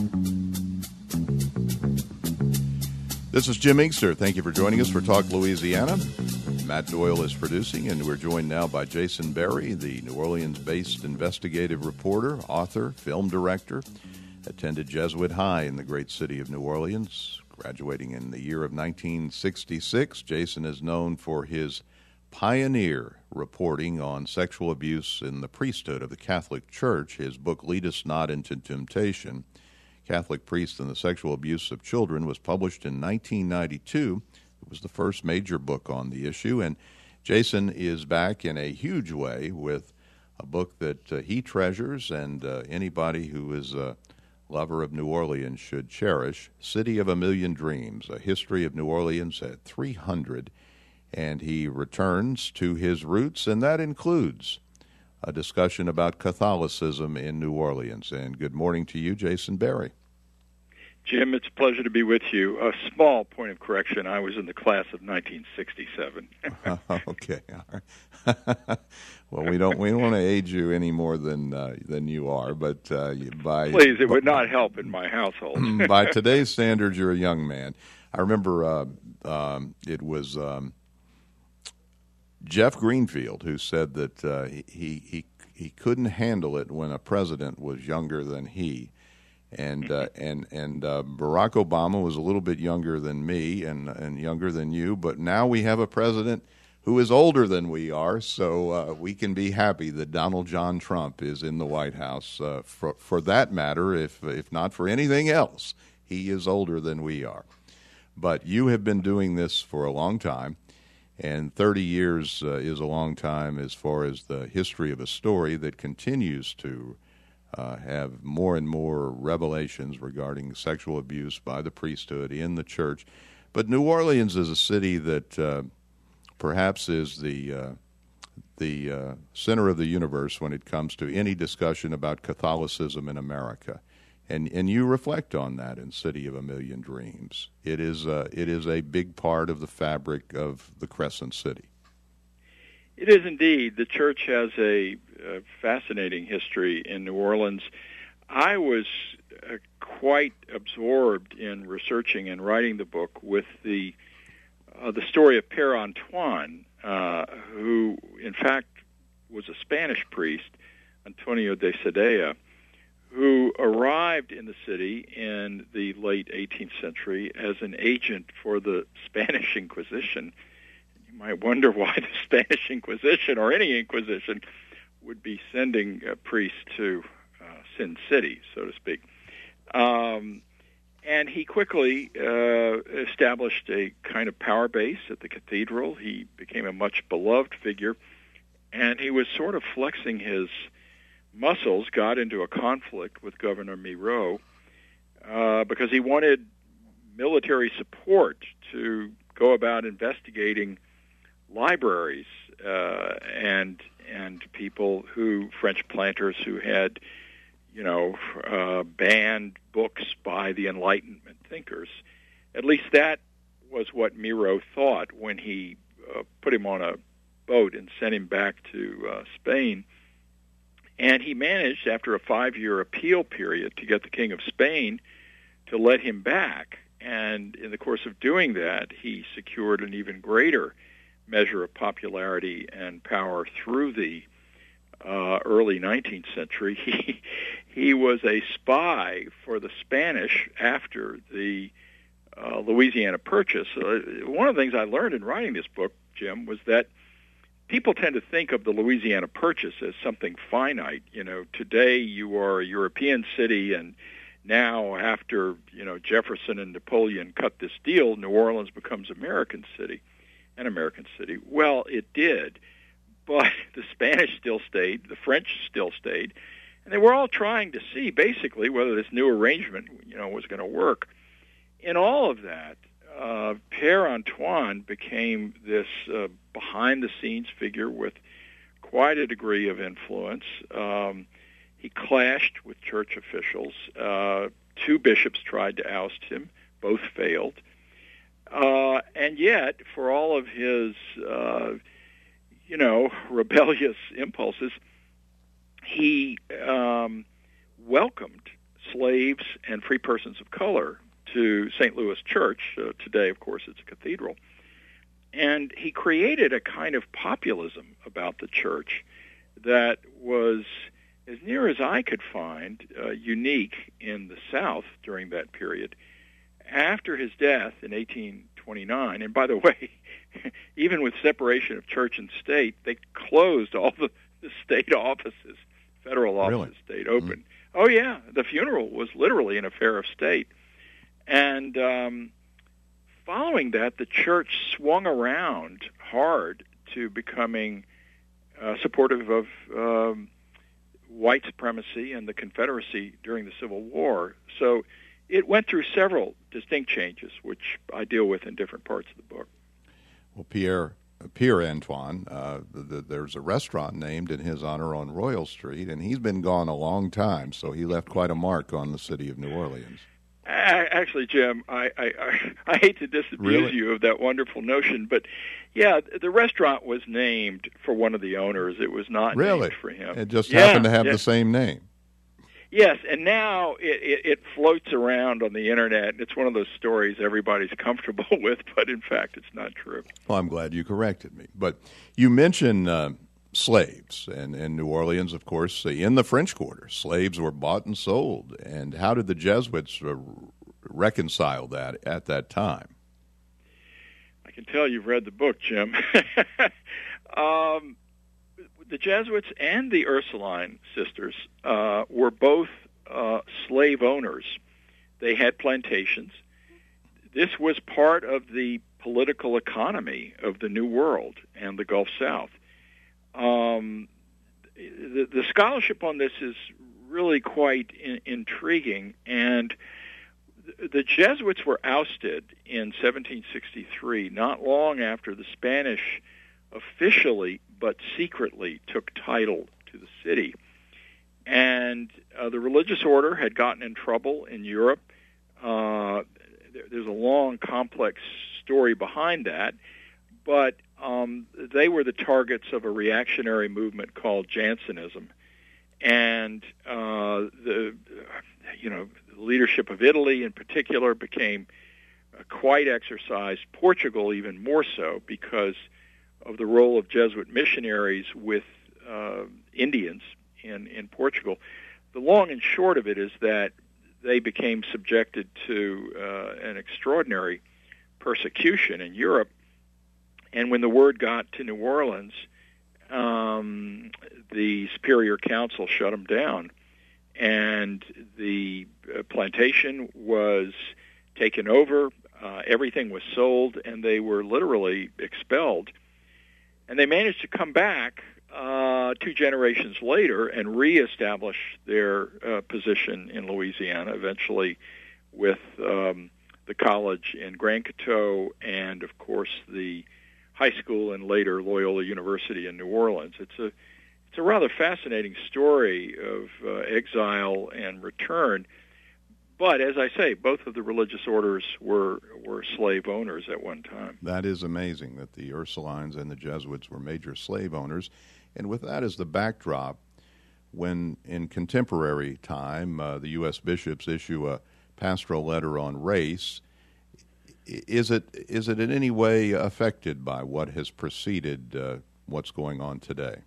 This is Jim Inkster. Thank you for joining us for Talk Louisiana. Matt Doyle is producing, and we're joined now by Jason Berry, the New Orleans-based investigative reporter, author, film director, attended Jesuit High in the great city of New Orleans, graduating in the year of 1966. Jason is known for his pioneer reporting on sexual abuse in the priesthood of the Catholic Church. His book, Lead Us Not into Temptation, Catholic Priests and the Sexual Abuse of Children, was published in 1992. It was the first major book on the issue, and Jason is back in a huge way with a book that he treasures and anybody who is a lover of New Orleans should cherish, City of a Million Dreams, A History of New Orleans at 300, and he returns to his roots, and that includes a discussion about Catholicism in New Orleans. And good morning to you, Jason Berry. Jim, it's a pleasure to be with you. A small point of correction, I was in the class of 1967. Okay. All right. Well, we don't want to age you any more than you are, but please, it would not help in my household. By today's standards, you're a young man. I remember it was Jeff Greenfield who said that he couldn't handle it when a president was younger than he. And Barack Obama was a little bit younger than me and younger than you, but now we have a president who is older than we are, so we can be happy that Donald John Trump is in the White House. For that matter, if not for anything else, he is older than we are. But you have been doing this for a long time, and 30 years is a long time as far as the history of a story that continues to have more and more revelations regarding sexual abuse by the priesthood in the church. But New Orleans is a city that perhaps is the center of the universe when it comes to any discussion about Catholicism in America. And you reflect on that in City of a Million Dreams. It is a big part of the fabric of the Crescent City. It is indeed. The church has a fascinating history in New Orleans. I was quite absorbed in researching and writing the book with the story of Père Antoine, who in fact was a Spanish priest, Antonio de Sadea, who arrived in the city in the late 18th century as an agent for the Spanish Inquisition. You might wonder why the Spanish Inquisition, or any Inquisition, would be sending priests to Sin City, so to speak. And he quickly established a kind of power base at the cathedral. He became a much beloved figure, and he was sort of flexing his muscles, got into a conflict with Governor Miraut because he wanted military support to go about investigating libraries and people French planters who had, banned books by the Enlightenment thinkers. At least that was what Miraut thought when he put him on a boat and sent him back to Spain. And he managed, after a 5-year appeal period, to get the King of Spain to let him back. And in the course of doing that, he secured an even greater measure of popularity and power through the early 19th century. He was a spy for the Spanish after the Louisiana Purchase. One of the things I learned in writing this book, Jim, was that people tend to think of the Louisiana Purchase as something finite. Today you are a European city, and now after, Jefferson and Napoleon cut this deal, New Orleans becomes an American city. Well, it did, but the Spanish still stayed, the French still stayed, and they were all trying to see, basically, whether this new arrangement, was going to work. In all of that, Père Antoine became this behind-the-scenes figure with quite a degree of influence. He clashed with church officials. 2 bishops tried to oust him. Both failed. And yet, for all of his, rebellious impulses, he welcomed slaves and free persons of color to St. Louis Church. Today, of course, it's a cathedral. And he created a kind of populism about the church that was, as near as I could find, unique in the South during that period. After his death in 1829, and by the way, even with separation of church and state, they closed all the state offices, federal offices stayed open. Oh, yeah, the funeral was literally an affair of state. And following that, the church swung around hard to becoming supportive of white supremacy and the Confederacy during the Civil War. So it went through several distinct changes, which I deal with in different parts of the book. Well, Pierre-Antoine, there's a restaurant named in his honor on Royal Street, and he's been gone a long time, so he left quite a mark on the city of New Orleans. Actually, Jim, I hate to disabuse you of that wonderful notion, but yeah, the restaurant was named for one of the owners. It was not named for him. It just happened to have the same name. Yes, and now it floats around on the Internet. It's one of those stories everybody's comfortable with, but in fact, it's not true. Well, I'm glad you corrected me. But you mentioned slaves, and in New Orleans, of course, in the French Quarter, slaves were bought and sold. And how did the Jesuits reconcile that at that time? I can tell you've read the book, Jim. The Jesuits and the Ursuline sisters were both slave owners. They had plantations. This was part of the political economy of the New World and the Gulf South. The scholarship on this is really quite intriguing, and the Jesuits were ousted in 1763, not long after the Spanish officially but secretly took title to the city. And the religious order had gotten in trouble in Europe. There's a long, complex story behind that, but they were the targets of a reactionary movement called Jansenism. And the leadership of Italy in particular became quite exercised, Portugal even more so, because of the role of Jesuit missionaries with Indians in Portugal. The long and short of it is that they became subjected to an extraordinary persecution in Europe. And when the word got to New Orleans, the Superior Council shut them down. And the plantation was taken over, everything was sold, and they were literally expelled. And they managed to come back 2 generations later and reestablish their position in Louisiana, eventually with the college in Grand Coteau and, of course, the high school and later Loyola University in New Orleans. It's a rather fascinating story of exile and return. But as I say, both of the religious orders were slave owners at one time. That is amazing that the Ursulines and the Jesuits were major slave owners. And with that as the backdrop, when in contemporary time the U.S. bishops issue a pastoral letter on race, is it in any way affected by what has preceded what's going on today?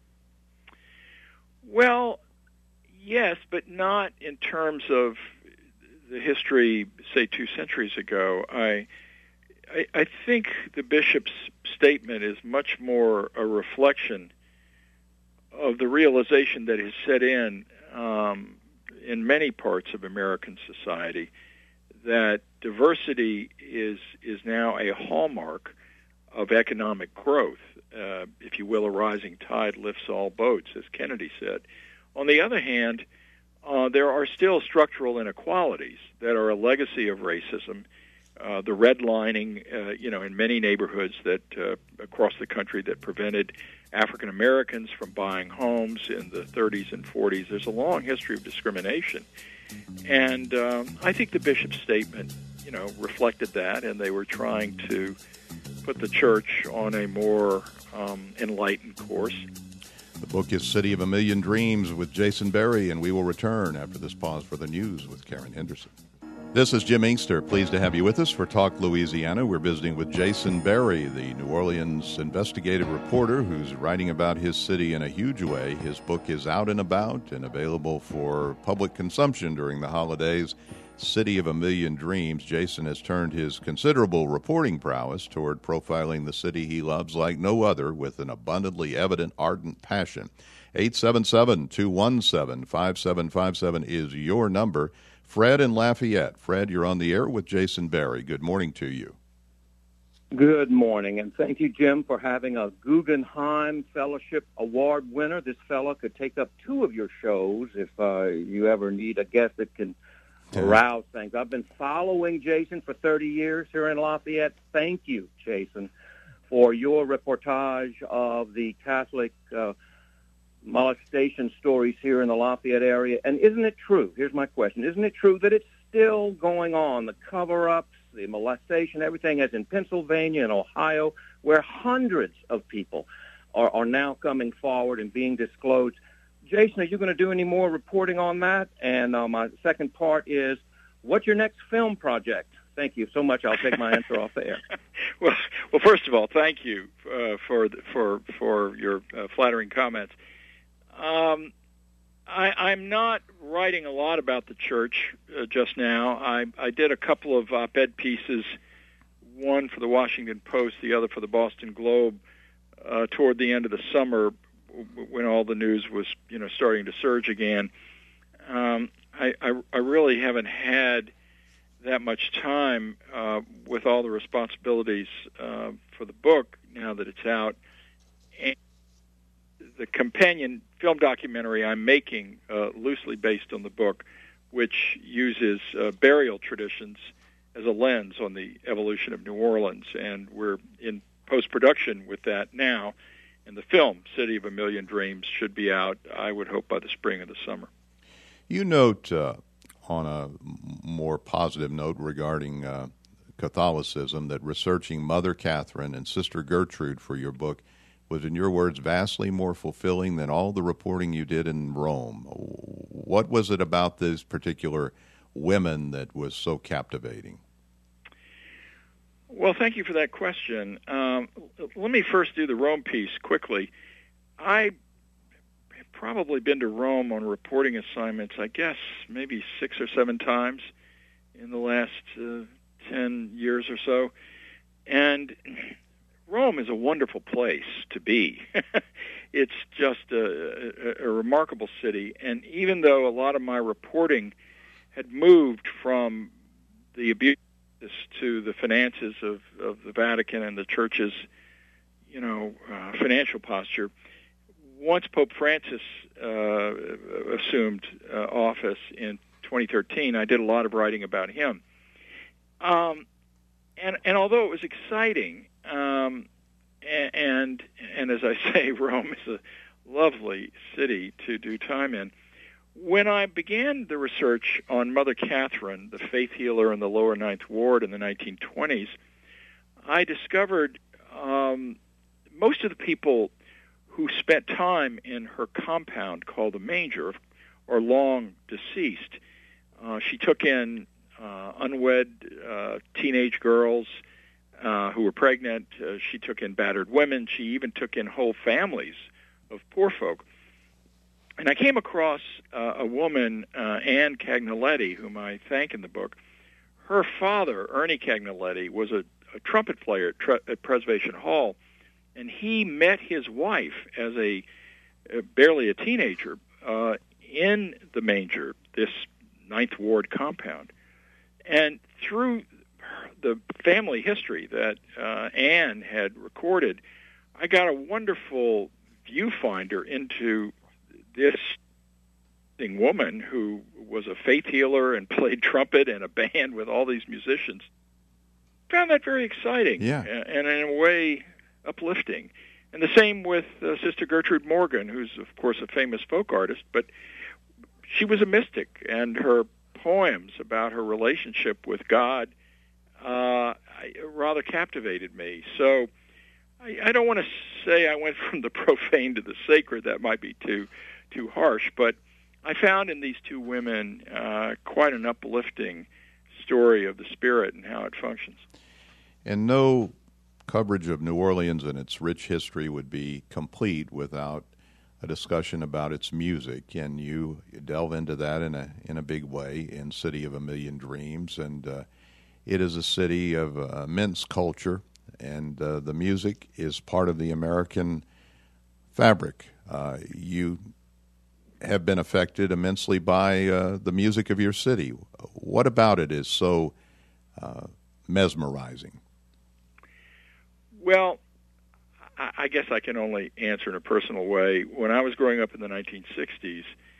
Well, yes, but not in terms of the history, say, 2 centuries ago. I think the bishop's statement is much more a reflection of the realization that has set in many parts of American society that diversity is now a hallmark of economic growth. If you will, a rising tide lifts all boats, as Kennedy said. On the other hand, there are still structural inequalities that are a legacy of racism. The redlining, in many neighborhoods that across the country that prevented African Americans from buying homes in the 30s and 40s. There's a long history of discrimination, and I think the bishop's statement, reflected that, and they were trying to put the church on a more enlightened course. The book is City of a Million Dreams with Jason Berry, and we will return after this pause for the news with Karen Henderson. This is Jim Inkster. Pleased to have you with us for Talk Louisiana. We're visiting with Jason Berry, the New Orleans investigative reporter who's writing about his city in a huge way. His book is out and about and available for public consumption during the holidays. City of a Million Dreams. Jason has turned his considerable reporting prowess toward profiling the city he loves like no other with an abundantly evident, ardent passion. 877-217-5757 is your number. Fred in Lafayette. Fred, you're on the air with Jason Berry. Good morning to you. Good morning, and thank you, Jim, for having a Guggenheim Fellowship Award winner. This fellow could take up two of your shows if you ever need a guest that can arouse things. I've been following Jason for 30 years here in Lafayette. Thank you, Jason, for your reportage of the Catholic molestation stories here in the Lafayette area. And isn't it true? Here's my question. Isn't it true that it's still going on, the cover-ups, the molestation, everything as in Pennsylvania and Ohio, where hundreds of people are now coming forward and being disclosed? Jason, are you going to do any more reporting on that? And my second part is, what's your next film project? Thank you so much. I'll take my answer off the air. Well, first of all, thank you for your flattering comments. I'm not writing a lot about the church just now. I did a couple of op-ed pieces, one for the Washington Post, the other for the Boston Globe, toward the end of the summer when all the news was, starting to surge again. I really haven't had that much time with all the responsibilities for the book now that it's out. And the companion film documentary I'm making, loosely based on the book, which uses burial traditions as a lens on the evolution of New Orleans. And we're in post-production with that now. And the film, City of a Million Dreams, should be out, I would hope, by the spring of the summer. You note, on a more positive note regarding Catholicism, that researching Mother Catherine and Sister Gertrude for your book was, in your words, vastly more fulfilling than all the reporting you did in Rome. What was it about these particular women that was so captivating? Well, thank you for that question. Let me first do the Rome piece quickly. I have probably been to Rome on reporting assignments, I guess, maybe 6 or 7 times in the last 10 years or so. And Rome is a wonderful place to be. It's just a remarkable city. And even though a lot of my reporting had moved from the abuse to the finances of the Vatican and the Church's, financial posture, once Pope Francis assumed office in 2013, I did a lot of writing about him. And although it was exciting, and as I say, Rome is a lovely city to do time in, when I began the research on Mother Catherine, the faith healer in the lower Ninth Ward in the 1920s, I discovered most of the people who spent time in her compound called the Manger are long deceased. She took in unwed teenage girls who were pregnant. She took in battered women. She even took in whole families of poor folk. And I came across a woman, Anne Cagnaletti, whom I thank in the book. Her father, Ernie Cagnaletti, was a trumpet player at Preservation Hall, and he met his wife as barely a teenager in the Manger, this Ninth Ward compound. And through the family history that Anne had recorded, I got a wonderful viewfinder into this woman who was a faith healer and played trumpet in a band with all these musicians. Found that very exciting, and in a way uplifting. And the same with Sister Gertrude Morgan, who's, of course, a famous folk artist, but she was a mystic, and her poems about her relationship with God rather captivated me. So I don't want to say I went from the profane to the sacred. That might be too harsh, but I found in these two women quite an uplifting story of the spirit and how it functions. And no coverage of New Orleans and its rich history would be complete without a discussion about its music, and you delve into that in a big way in City of a Million Dreams. And it is a city of immense culture, and the music is part of the American fabric. You have been affected immensely by the music of your city. What about it is so mesmerizing? Well, I guess I can only answer in a personal way. When I was growing up in the 1960s,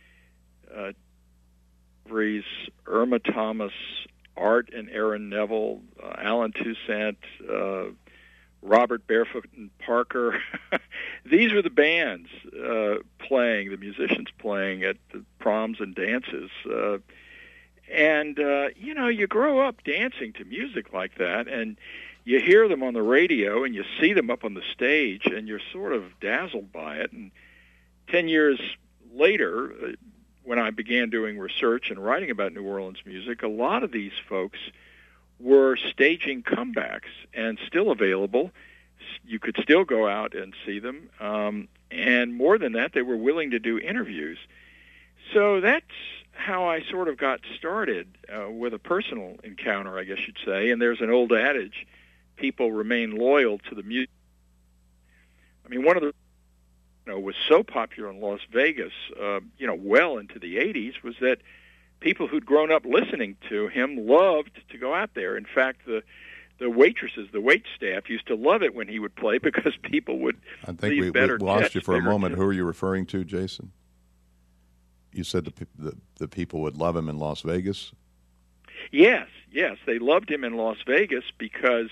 Irma Thomas, Art and Aaron Neville, Alan Toussaint, Robert Barefoot and Parker, these were the bands playing, the musicians playing at the proms and dances. You grow up dancing to music like that, and you hear them on the radio and you see them up on the stage, and you're sort of dazzled by it. And 10 years later, when I began doing research and writing about New Orleans music, a lot of these folks were staging comebacks and still available. You could still go out and see them. And more than that, they were willing to do interviews. So that's how I sort of got started with a personal encounter, I guess you'd say. And there's an old adage, people remain loyal to the music. I mean, one of the was so popular in Las Vegas, well into the 80s, was that people who'd grown up listening to him loved to go out there. In fact, the waitresses, the wait staff, used to love it when he would play because people would I think we lost you for a moment. Who are you referring to, Jason? You said the people would love him in Las Vegas? Yes, they loved him in Las Vegas because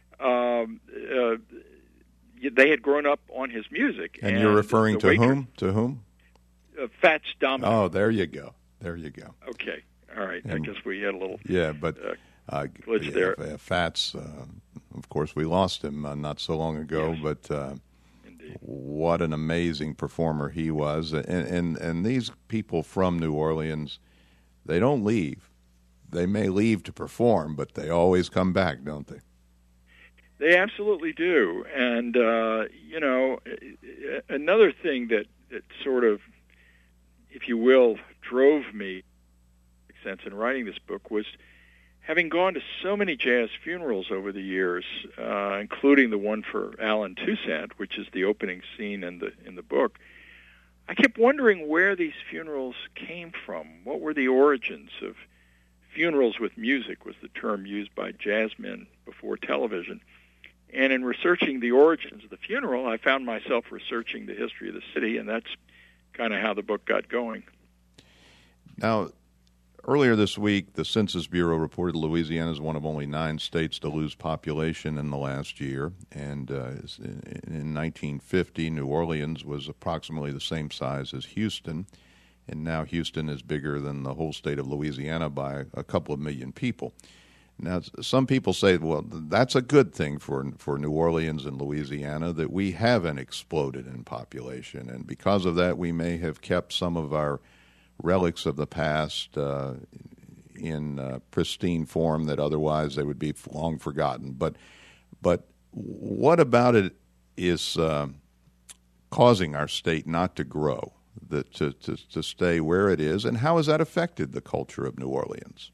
they had grown up on his music. And you're referring to whom? To whom? Fats Domino. Oh, there you go. Okay, all right. I guess we had a little glitch there. there. Fats, of course, we lost him not so long ago, yes. But what an amazing performer he was. And these people from New Orleans, they don't leave. They may leave to perform, but they always come back, don't they? They absolutely do. And, another thing that sort of, if you will, drove me in writing this book was having gone to so many jazz funerals over the years, including the one for Alan Toussaint, which is the opening scene in the book. I kept wondering where these funerals came from. What were the origins of funerals with music, was the term used by jazzmen before television. And in researching the origins of the funeral, I found myself researching the history of the city, and that's kind of how the book got going. Now, earlier this week, the Census Bureau reported Louisiana is one of only 9 states to lose population in the last year. And in 1950, New Orleans was approximately the same size as Houston. And now Houston is bigger than the whole state of Louisiana by a couple of million people. Now, some people say, well, that's a good thing for New Orleans and Louisiana, that we haven't exploded in population. And because of that, we may have kept some of our relics of the past in pristine form that otherwise they would be long forgotten. But what about it is causing our state not to grow, to stay where it is, and how has that affected the culture of New Orleans?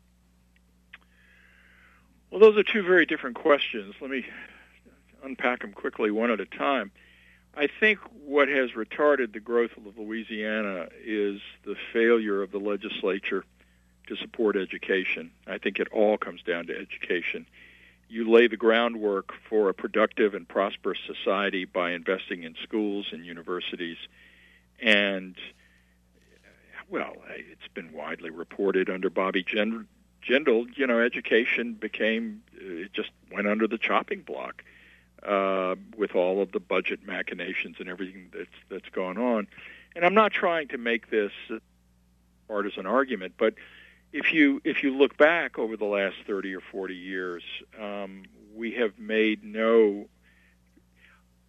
Well, those are two very different questions. Let me unpack them quickly one at a time. I think what has retarded the growth of Louisiana is the failure of the legislature to support education. I think it all comes down to education. You lay the groundwork for a productive and prosperous society by investing in schools and universities. And, well, it's been widely reported under Bobby Jindal, education it just went under the chopping block with all of the budget machinations and everything that's gone on. And I'm not trying to make this a partisan argument, but if you look back over the last 30 or 40 years, we have made no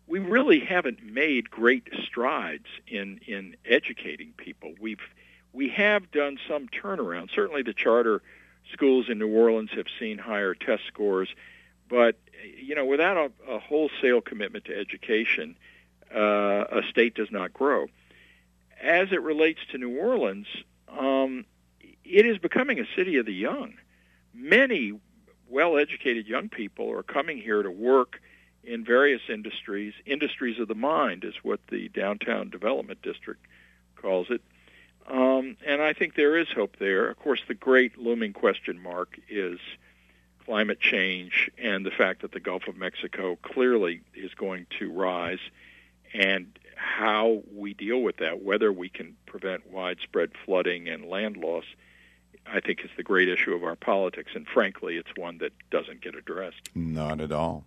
we really haven't made great strides in educating people. We have done some turnaround. Certainly the charter schools in New Orleans have seen higher test scores, but without a wholesale commitment to education, a state does not grow. As it relates to New Orleans, it is becoming a city of the young. Many well-educated young people are coming here to work in various industries. Industries of the mind is what the Downtown Development District calls it. And I think there is hope there. Of course, the great looming question mark is climate change and the fact that the Gulf of Mexico clearly is going to rise, and how we deal with that, whether we can prevent widespread flooding and land loss, I think is the great issue of our politics. And frankly, it's one that doesn't get addressed. Not at all.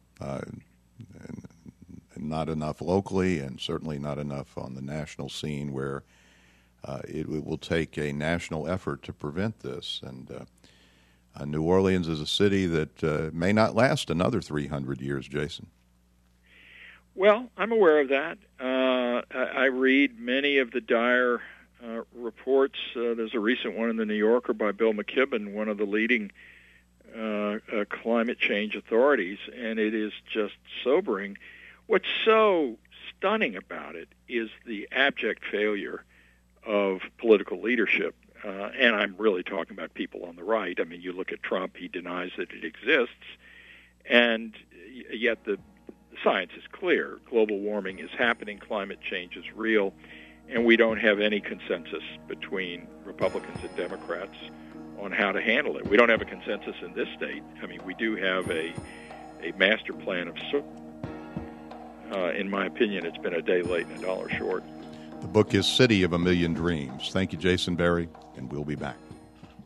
Not enough locally, and certainly not enough on the national scene, where it will take a national effort to prevent this. And New Orleans is a city that may not last another 300 years, Jason. Well, I'm aware of that. I read many of the dire reports. There's a recent one in the New Yorker by Bill McKibben, one of the leading climate change authorities, and it is just sobering. What's so stunning about it is the abject failure of political leadership. And I'm really talking about people on the right. I mean, you look at Trump, he denies that it exists, and yet the science is clear. Global warming is happening, climate change is real, and we don't have any consensus between Republicans and Democrats on how to handle it. We don't have a consensus in this state. I mean, we do have a master plan of in my opinion, it's been a day late and a dollar short. The book is City of a Million Dreams. Thank you, Jason Berry, and we'll be back.